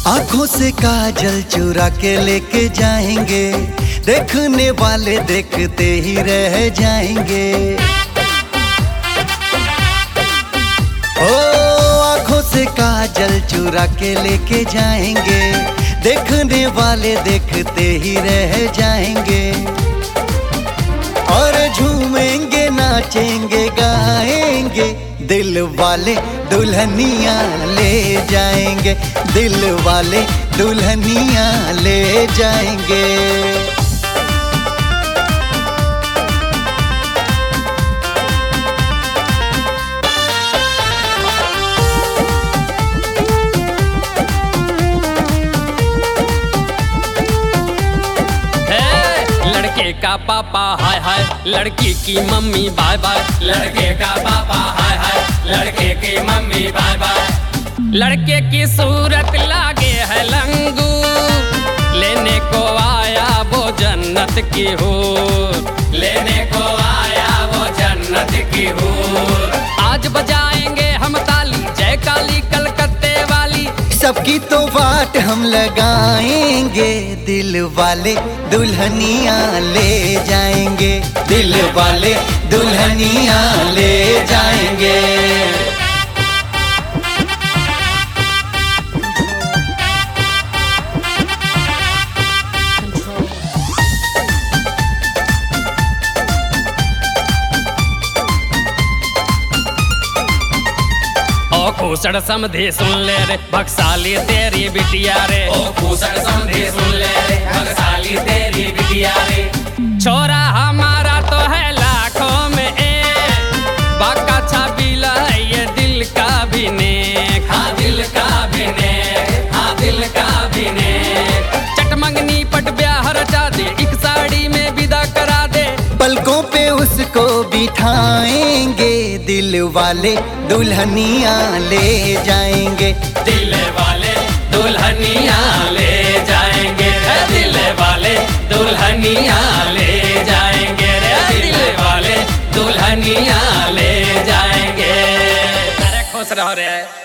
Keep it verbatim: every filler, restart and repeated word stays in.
आंखों से काजल चुरा के लेके जाएंगे, देखने वाले देखते ही रह जाएंगे। ओ आंखों से काजल चुरा के लेके जाएंगे, देखने वाले देखते ही रह जाएंगे। और झूमेंगे नाचेंगे गाएंगे, दिल वाले दुल्हनिया ले जाएंगे, दिल वाले दुल्हनिया ले जाएंगे। लड़के का पापा हाय हाय, लड़की की मम्मी बाय बाय। लड़के का पापा हाय हाय, लड़के की मम्मी बाय बाय। लड़के की सूरत लागे है लंगू, लेने को आया वो जन्नत की हूर, लेने को आया वो जन्नत की हूर। आज बजाएंगे हम ताली, जय काली कलकत्ते वाली। सबकी तो वाट हम लगाएंगे, दिल वाले दुल्हनिया ले जाएंगे, दिल वाले दुल्हनिया ले जाएंगे। ओ खूसड़ समधी सुन ले रे, भक्साली तेरी बिटिया रे। ओ खूसड़ समधी सुन ले रे, भक्साली तेरी बिटिया रे। छोरा हमारा तो है लाखों में एक, बाका छाबीला है ये दिल का भी नेक। हाँ दिल का भी नेक, हाँ दिल का भी नेक। चटमंगनी पट ब्याह रचा दे, एक साड़ी में विदा करा दे। पलकों पे उसको बिठाएंगे, दिल वाले दुल्हनिया ले जाएंगे, दिल वाले दुल्हनिया ले जाएंगे रे, दिल वाले दुल्हनिया ले जाएंगे रे, दिल वाले दुल्हनिया ले जाएंगे। अरे खुश रहो रे।